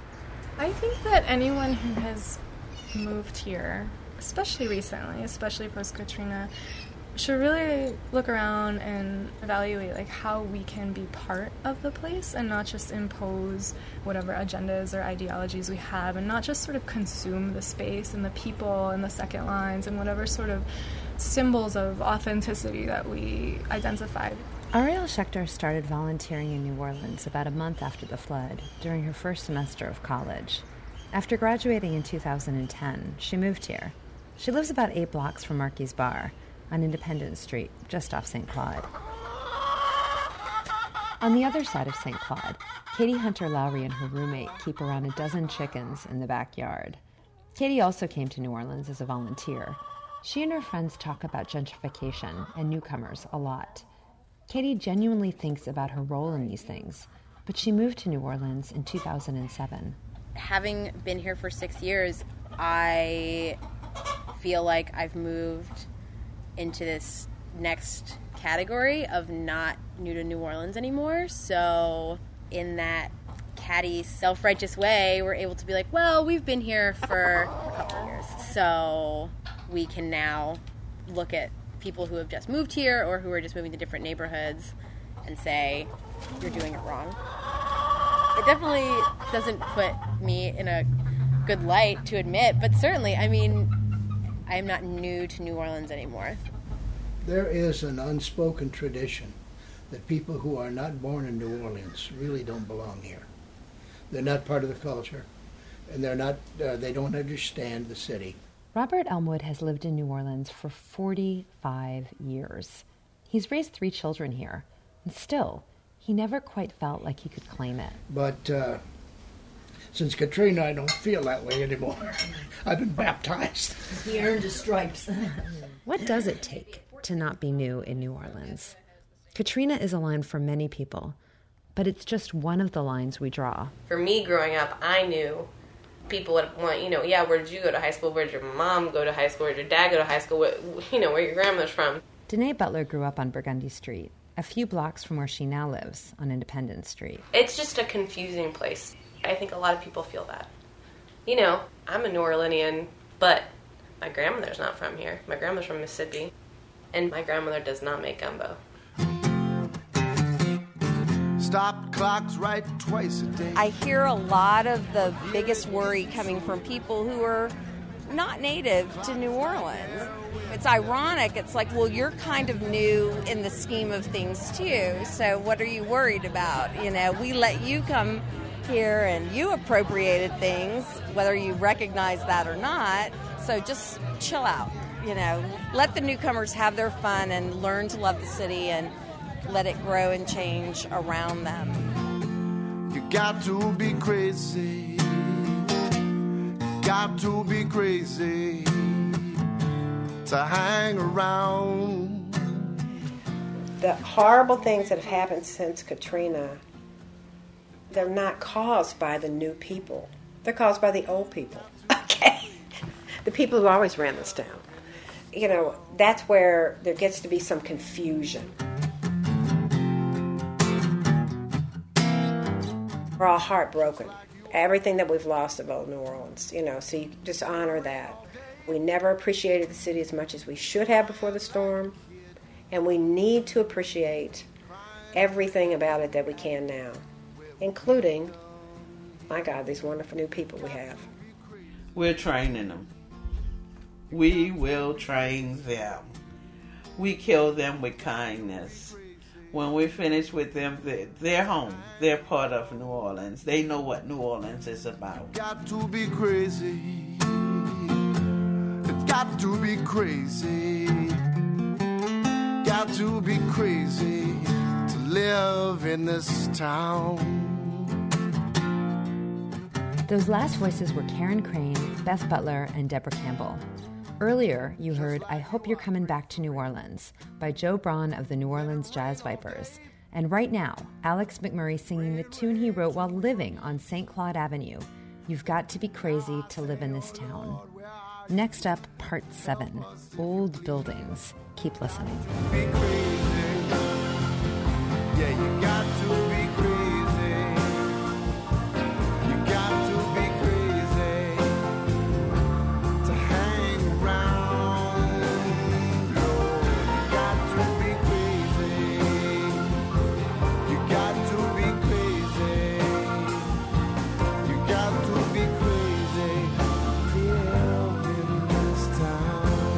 I think that anyone who has moved here, especially recently, especially post-Katrina, should really look around and evaluate like how we can be part of the place and not just impose whatever agendas or ideologies we have, and not just sort of consume the space and the people and the second lines and whatever sort of symbols of authenticity that we identified. Ariel Schechter started volunteering in New Orleans about a month after the flood, during her first semester of college. After graduating in 2010, she moved here. She lives about 8 blocks from Markey's Bar, on Independence Street, just off St. Claude. On the other side of St. Claude, Katie Hunter Lowry and her roommate keep around a dozen chickens in the backyard. Katie also came to New Orleans as a volunteer. She and her friends talk about gentrification and newcomers a lot. Katie genuinely thinks about her role in these things, but she moved to New Orleans in 2007. Having been here for 6 years, I feel like I've moved into this next category of not new to New Orleans anymore. So in that catty, self-righteous way, we're able to be like, well, we've been here for a couple of years, so we can now look at people who have just moved here or who are just moving to different neighborhoods and say, you're doing it wrong. It definitely doesn't put me in a good light to admit, but certainly, I mean, I am not new to New Orleans anymore. There is an unspoken tradition that people who are not born in New Orleans really don't belong here. They're not part of the culture, and they don't understand the city. Robert Elmwood has lived in New Orleans for 45 years. He's raised 3 children here, and still, he never quite felt like he could claim it. But since Katrina, I don't feel that way anymore. I've been baptized. He earned his stripes. What does it take to not be new in New Orleans? Katrina is a line for many people, but it's just one of the lines we draw. For me growing up, I knew people would want, where did you go to high school? Where did your mom go to high school? Where did your dad go to high school? Where your grandmother's from. Danae Butler grew up on Burgundy Street, a few blocks from where she now lives on Independence Street. It's just a confusing place. I think a lot of people feel that. I'm a New Orleanian, but my grandmother's not from here. My grandmother's from Mississippi, and my grandmother does not make gumbo. Stop clocks right twice a day. I hear a lot of the biggest worry coming from people who are not native to New Orleans. It's ironic. It's like, well, you're kind of new in the scheme of things too, so what are you worried about? We let you come here and you appropriated things, whether you recognize that or not, so just chill out. Let the newcomers have their fun and learn to love the city and let it grow and change around them. You got to be crazy. Got to be crazy to hang around. The horrible things that have happened since Katrina, they're not caused by the new people. They're caused by the old people. Okay. The people who always ran this town. That's where there gets to be some confusion. We're all heartbroken. Everything that we've lost of old New Orleans, so you just honor that. We never appreciated the city as much as we should have before the storm, and we need to appreciate everything about it that we can now, including, my God, these wonderful new people we have. We're training them. We will train them. We kill them with kindness. When we finish with them, they're home. They're part of New Orleans. They know what New Orleans is about. Got to be crazy. Got to be crazy. Got to be crazy to live in this town. Those last voices were Karen Crane, Beth Butler, and Deborah Campbell. Earlier, you heard I Hope You're Coming Back to New Orleans by Joe Braun of the New Orleans Jazz Vipers. And right now, Alex McMurray singing the tune he wrote while living on St. Claude Avenue, You've Got to Be Crazy to Live in This Town. Next up, Part 7, Old Buildings. Keep listening. Be crazy. Yeah, you got to be crazy. You got to be crazy to hang around. Lord, you got to be crazy. You got to be crazy. You got to be crazy to live in this town.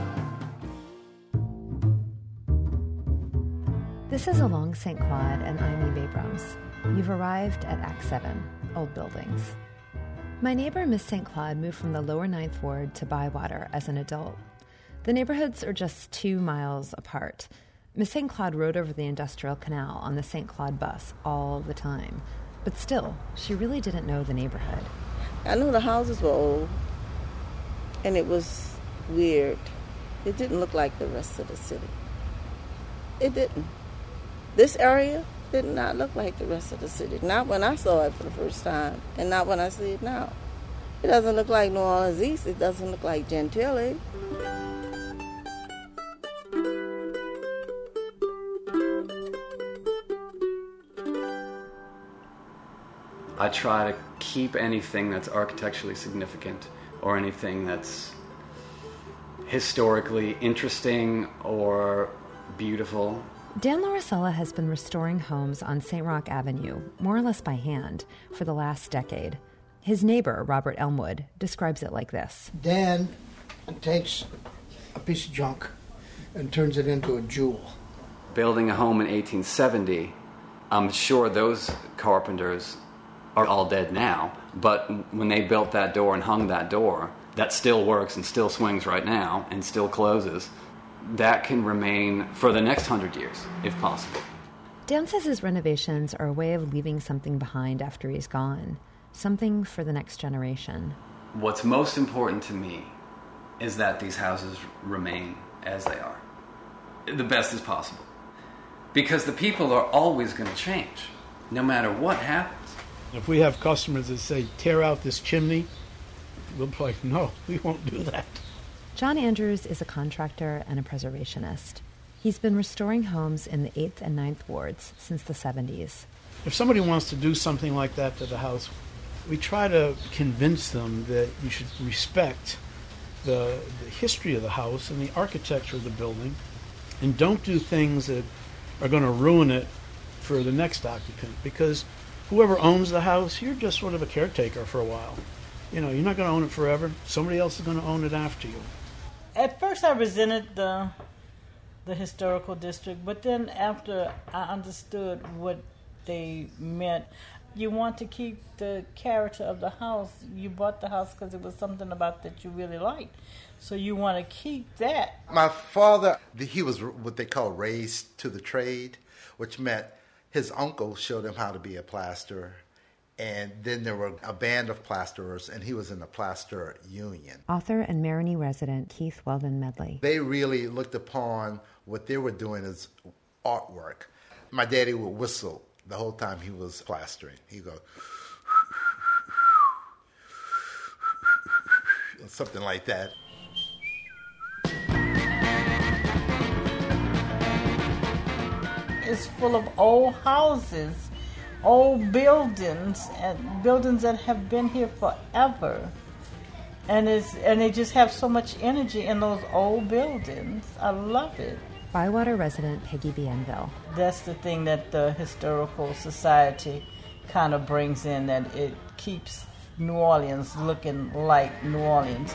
This is Along St. Claude, and I'm Eve Abrams. You've arrived at Act 7, Old Buildings. My neighbor, Miss St. Claude, moved from the lower 9th Ward to Bywater as an adult. The neighborhoods are just 2 miles apart. Miss St. Claude rode over the Industrial Canal on the St. Claude bus all the time. But still, she really didn't know the neighborhood. I knew the houses were old, and it was weird. It didn't look like the rest of the city. It didn't. This area did not look like the rest of the city. Not when I saw it for the first time, and not when I see it now. It doesn't look like New Orleans East. It doesn't look like Gentilly. I try to keep anything that's architecturally significant or anything that's historically interesting or beautiful. Dan Lauricella has been restoring homes on St. Roch Avenue, more or less by hand, for the last decade. His neighbor, Robert Elmwood, describes it like this. Dan takes a piece of junk and turns it into a jewel. Building a home in 1870, I'm sure those carpenters are all dead now, but when they built that door and hung that door, that still works and still swings right now and still closes. That can remain for the next 100 years, if possible. Dan says his renovations are a way of leaving something behind after he's gone, something for the next generation. What's most important to me is that these houses remain as they are, the best as possible. Because the people are always going to change. no matter what happens. If we have customers that say, tear out this chimney, we'll be like, no, we won't do that. John Andrews is a contractor and a preservationist. He's been restoring homes in the 8th and 9th wards since the 70s. If somebody wants to do something like that to the house, we try to convince them that you should respect the history of the house and the architecture of the building, and don't do things that are going to ruin it for the next occupant, because whoever owns the house, you're just sort of a caretaker for a while. You know, you're not going to own it forever. Somebody else is going to own it after you. At first I resented the historical district, but then after I understood what they meant, you want to keep the character of the house. You bought the house because it was something about that you really liked. So you want to keep that. My father, he was what they call raised to the trade, which meant his uncle showed him how to be a plasterer. And then there were a band of plasterers, and he was in the plaster union. Author and Marigny resident Keith Weldon Medley. They really looked upon what they were doing as artwork. My daddy would whistle the whole time he was plastering. He'd go, something like that. It's full of old houses, old buildings, and buildings that have been here forever. And they just have so much energy in those old buildings. I love it. Bywater resident Peggy Bienville. That's the thing that the Historical Society kind of brings in, that it keeps New Orleans looking like New Orleans.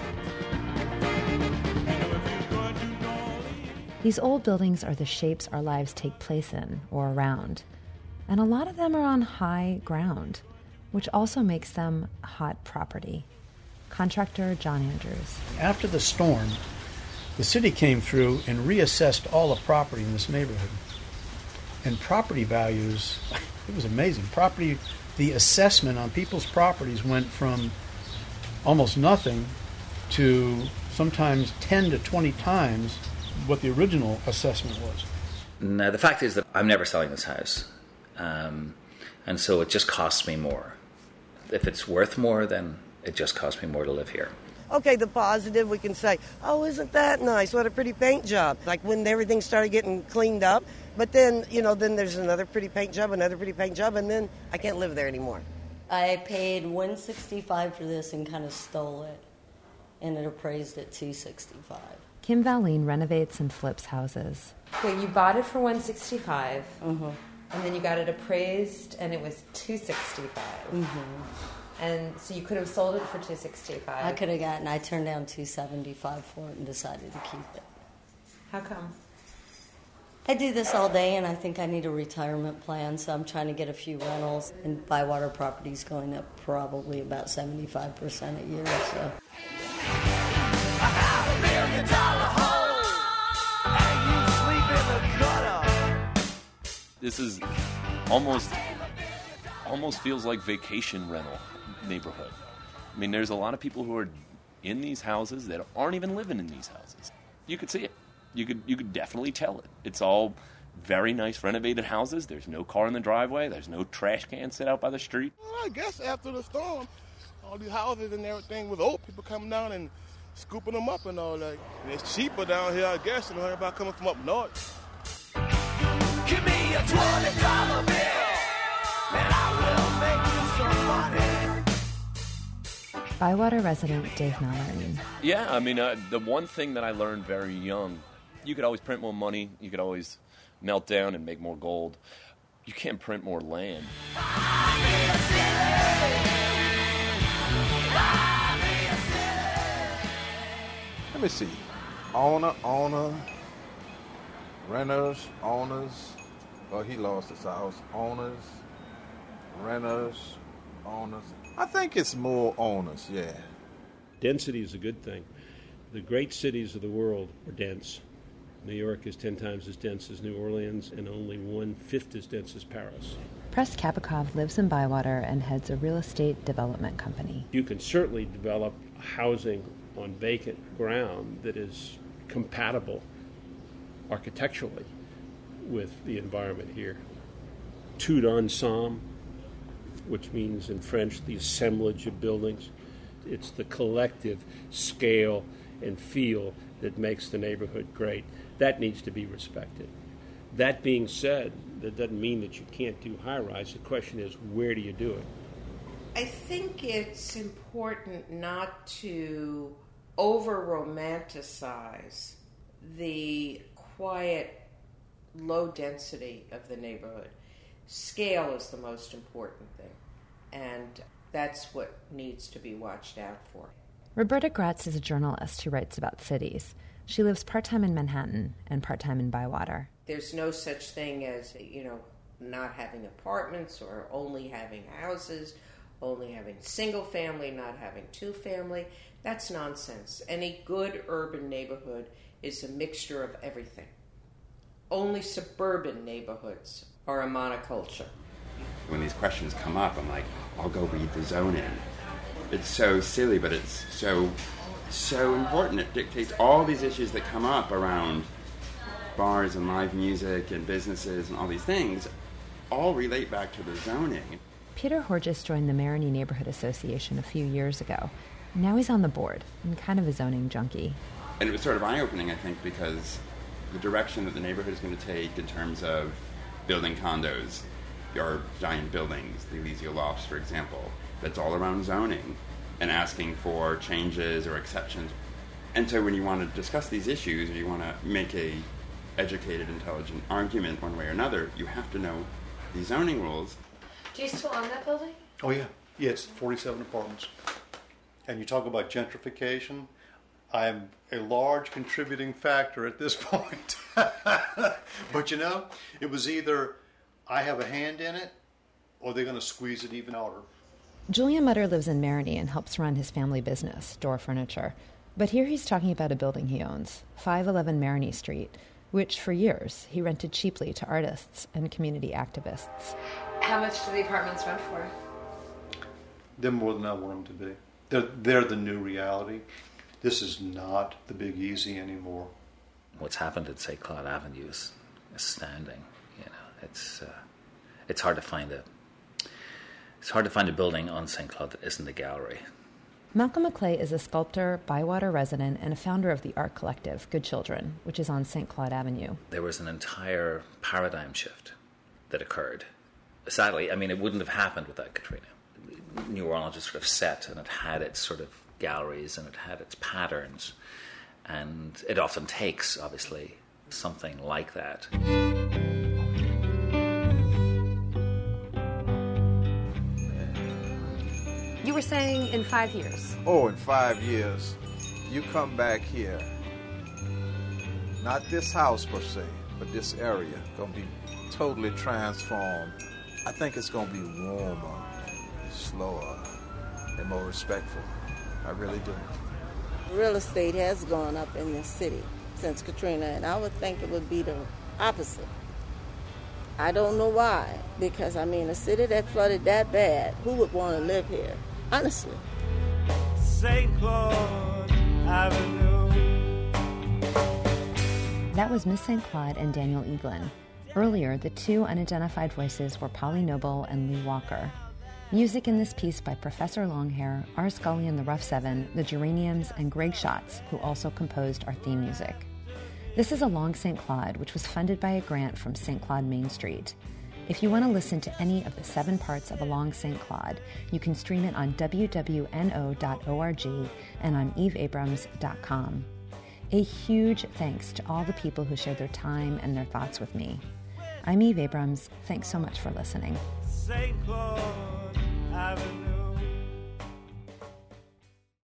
These old buildings are the shapes our lives take place in or around. And a lot of them are on high ground, which also makes them hot property. Contractor John Andrews. After the storm, the city came through and reassessed all the property in this neighborhood. And property values, it was amazing. The assessment on people's properties went from almost nothing to sometimes 10 to 20 times what the original assessment was. Now, the fact is that I'm never selling this house. And so it just costs me more. If it's worth more, then it just costs me more to live here. Okay, the positive, we can say, oh, isn't that nice? What a pretty paint job. Like when everything started getting cleaned up. But then, then there's another pretty paint job, and then I can't live there anymore. I paid $165 for this and kind of stole it, and it appraised at $265. Kim Valene renovates and flips houses. Wait, you bought it for $165, mm-hmm. and then you got it appraised, and it was $265. Mm-hmm. And so you could have sold it for $265. I turned down $275 for it and decided to keep it. How come? I do this all day, and I think I need a retirement plan, so I'm trying to get a few rentals. And Bywater property's going up probably about 75% a year, so. This is almost feels like vacation rental neighborhood. I mean, there's a lot of people who are in these houses that aren't even living in these houses. You could see it. You could definitely tell it. It's all very nice renovated houses. There's no car in the driveway. There's no trash can sit out by the street. Well, I guess after the storm, all these houses and everything with old people coming down and scooping them up and all that. And it's cheaper down here, I guess, than everybody coming from up north. Give me a $20 bill, and I will make you some money. Bywater resident Dave Mallory. Yeah, I mean, the one thing that I learned very young, you could always print more money, you could always melt down and make more gold. You can't print more land. Let me see. Owner, renters, owners. Well, he lost his house. Owners, renters, owners. I think it's more owners, yeah. Density is a good thing. The great cities of the world are dense. New York is 10 times as dense as New Orleans and only 1/5 as dense as Paris. Press Kapikov lives in Bywater and heads a real estate development company. You can certainly develop housing on vacant ground that is compatible architecturally with the environment here. tout ensemble, which means in French the assemblage of buildings. It's the collective scale and feel that makes the neighborhood great. That needs to be respected. That being said, that doesn't mean that you can't do high-rise. The question is, where do you do it? I think it's important not to over-romanticize the quiet, low density of the neighborhood. Scale is the most important thing, and that's what needs to be watched out for. Roberta Gratz is a journalist who writes about cities. She lives part-time in Manhattan and part-time in Bywater. There's no such thing as, not having apartments or only having houses, only having single family, not having two family. That's nonsense. Any good urban neighborhood is a mixture of everything. Only suburban neighborhoods are a monoculture. When these questions come up, I'm like, I'll go read the zoning. It's so silly, but it's so important. It dictates all these issues that come up around bars and live music and businesses and all these things all relate back to the zoning. Peter Horges joined the Marigny Neighborhood Association a few years ago. Now he's on the board and kind of a zoning junkie. And it was sort of eye-opening, I think, because the direction that the neighborhood is going to take in terms of building condos or giant buildings, the Elysia Lofts, for example, that's all around zoning and asking for changes or exceptions. And so when you want to discuss these issues or you want to make a educated, intelligent argument one way or another, you have to know the zoning rules. Do you still own that building? Oh, yeah. Yeah, it's 47 apartments. And you talk about gentrification, I'm a large contributing factor at this point. But it was either I have a hand in it or they're going to squeeze it even harder. Julian Mutter lives in Marigny and helps run his family business, Door Furniture. But here he's talking about a building he owns, 511 Marigny Street, which for years he rented cheaply to artists and community activists. How much do the apartments rent for? They're more than I want them to be. They're the new reality. This is not the Big Easy anymore. What's happened at St. Claude Avenue is astounding. It's hard to find a building on St. Claude that isn't a gallery. Malcolm McClay is a sculptor, Bywater resident, and a founder of the art collective Good Children, which is on St. Claude Avenue. There was an entire paradigm shift that occurred. Sadly, it wouldn't have happened without Katrina. New Orleans was sort of set, and it had its sort of galleries, and it had its patterns. And it often takes, obviously, something like that. You were saying in 5 years. Oh, in 5 years, you come back here. Not this house per se, but this area gonna be totally transformed. I think it's gonna be warmer, slower, and more respectful. I really do. Real estate has gone up in this city since Katrina, and I would think it would be the opposite. I don't know why, because a city that flooded that bad, who would want to live here? Honestly. St. Claude Avenue. That was Miss St. Claude and Daniel Eaglin. Earlier, the two unidentified voices were Polly Noble and Lee Walker. Music in this piece by Professor Longhair, R. Scully and the Rough Seven, the Geraniums, and Greg Schatz, who also composed our theme music. This is Along St. Claude, which was funded by a grant from St. Claude Main Street. If you want to listen to any of the 7 parts of Along St. Claude, you can stream it on wwno.org and on eveabrams.com. A huge thanks to all the people who shared their time and their thoughts with me. I'm Eve Abrams. Thanks so much for listening. St. Claude Avenue.